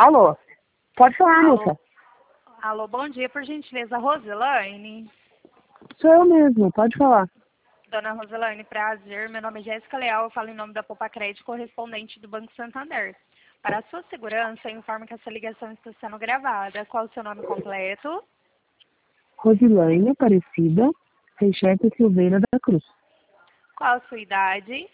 Alô? Pode falar, Alô? moça. Alô, bom dia, por gentileza, Roselaine. Sou eu mesmo, pode falar. Dona Roselaine, prazer. Meu nome é Jéssica Leal, eu falo em nome da Poupa Crédito, correspondente do Banco Santander. Para a sua segurança, eu informo que essa ligação está sendo gravada. Qual o seu nome completo? Rosilaine Aparecida Seixeta Silveira da Cruz. Qual a sua idade?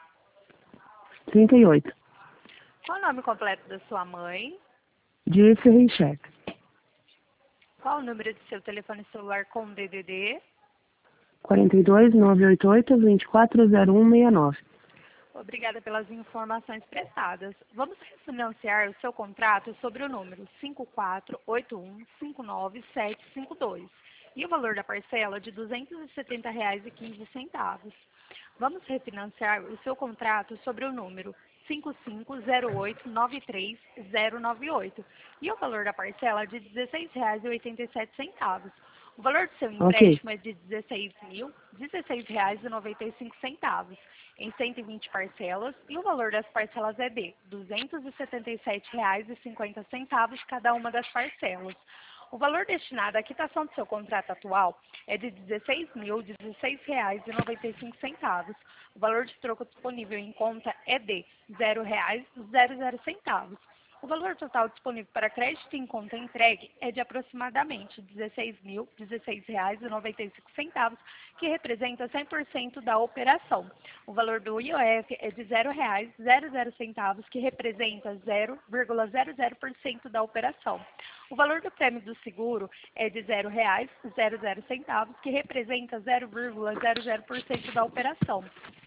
38. Qual o nome completo da sua mãe? Dirce Reichert. Qual o número do seu telefone celular com DDD? 42 988 240169. Obrigada pelas informações prestadas. Vamos refinanciar o seu contrato sobre o número 5481599752 e o valor da parcela de R$ 270,15. Vamos refinanciar o seu contrato sobre o número 5508939098 e o valor da parcela de R$ 16,87. O valor do seu empréstimo é de R$ 16.016,95 em 120 parcelas e o valor das parcelas é de R$ 277,50 cada uma das parcelas. O valor destinado à quitação do seu contrato atual é de R$ 16.016,95. O valor de troco disponível em conta é de R$ 0,00. O valor total disponível para crédito em conta entregue é de aproximadamente R$ 16.016,95, que representa 100% da operação. O valor do IOF é de R$ 0,00, que representa 0,00% da operação. O valor do prêmio do seguro é de R$ 0,00, que representa 0,00% da operação.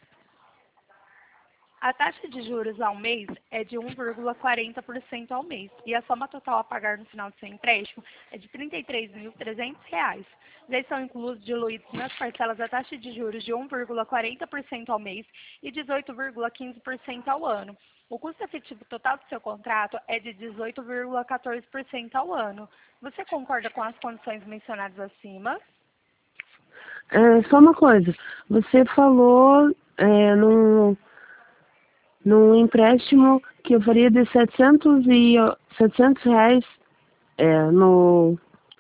A taxa de juros ao mês é de 1,40% ao mês e a soma total a pagar no final do seu empréstimo é de R$ 33.300. Já estão diluídos nas parcelas a taxa de juros de 1,40% ao mês e 18,15% ao ano. O custo efetivo total do seu contrato é de 18,14% ao ano. Você concorda com as condições mencionadas acima? Só uma coisa. Você falou num empréstimo que eu faria de R$ 700 no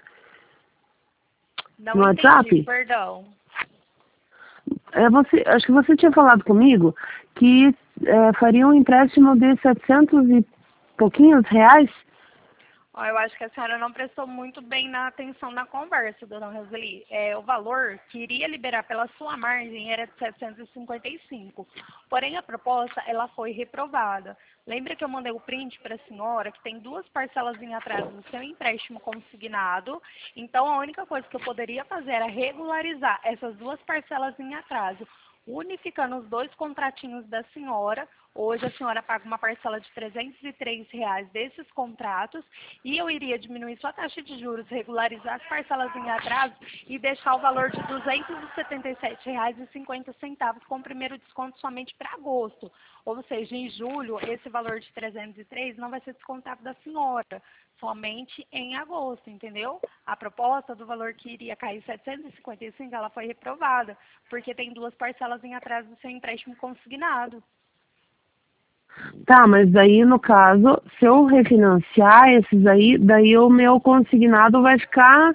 Não WhatsApp. entendi, perdão. Acho que você tinha falado comigo que faria um empréstimo de 700 e pouquinhos reais. Ó, eu acho que a senhora não prestou muito bem na atenção na conversa, dona Roseli. O valor que iria liberar pela sua margem era de 755. Porém, a proposta ela foi reprovada. Lembra que eu mandei o print para a senhora que tem 2 parcelas em atraso do seu empréstimo consignado? Então, a única coisa que eu poderia fazer era regularizar essas 2 parcelas em atraso, unificando os 2 contratinhos da senhora. Hoje a senhora paga uma parcela de R$ 303 desses contratos e eu iria diminuir sua taxa de juros, regularizar as parcelas em atraso e deixar o valor de R$ 277,50 com o primeiro desconto somente para agosto. Ou seja, em julho, esse valor de 303 não vai ser descontado da senhora, somente em agosto, entendeu? A proposta do valor que iria cair 755, ela foi reprovada, porque tem 2 parcelas em atraso do seu empréstimo consignado. Tá, mas daí no caso, se eu refinanciar esses aí, daí o meu consignado vai ficar.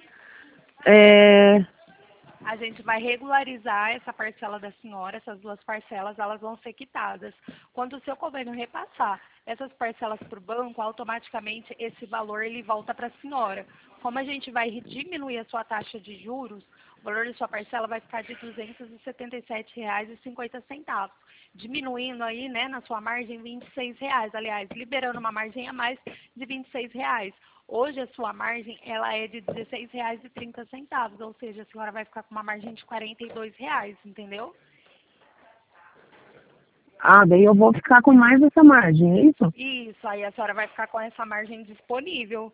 A gente vai regularizar essa parcela da senhora, essas 2 parcelas, elas vão ser quitadas. Quando o seu convênio repassar essas parcelas para o banco, automaticamente esse valor ele volta para a senhora. Como a gente vai diminuir a sua taxa de juros, o valor da sua parcela vai ficar de R$ 277,50, diminuindo aí, né, na sua margem R$ 26, aliás, liberando uma margem a mais de R$ 26. Hoje a sua margem ela é de R$ 16,30, ou seja, a senhora vai ficar com uma margem de R$ 42, entendeu? Ah, daí eu vou ficar com mais essa margem, é isso? Isso, aí a senhora vai ficar com essa margem disponível.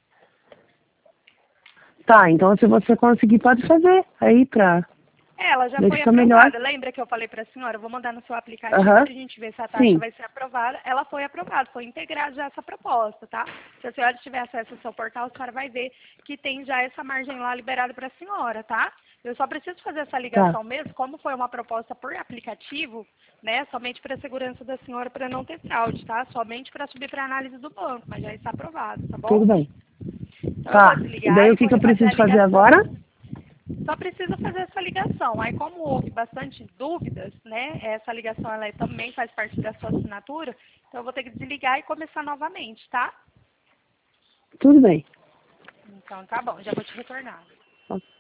Tá, então se você conseguir, pode fazer aí pra Ela já ver foi ficar melhor. aprovada. Lembra que eu falei para a senhora? Eu vou mandar no seu aplicativo Aham. para a gente ver se a taxa Sim. vai ser aprovada. Ela foi aprovada, foi integrada já essa proposta, tá? Se a senhora tiver acesso ao seu portal, a senhora vai ver que tem já essa margem lá liberada para a senhora, tá? Eu só preciso fazer essa ligação mesmo, como foi uma proposta por aplicativo, né? Somente para a segurança da senhora, para não ter fraude, tá? Somente para subir para análise do banco, mas já está aprovado, tá bom? Tudo bem. Então Tá. eu vou E desligar daí e o que vou que eu refazer a preciso fazer ligação. agora? Só precisa fazer essa ligação. Aí como houve bastante dúvidas, né? Essa ligação ela também faz parte da sua assinatura, então eu vou ter que desligar e começar novamente, tá? Tudo bem. Então tá bom, já vou te retornar.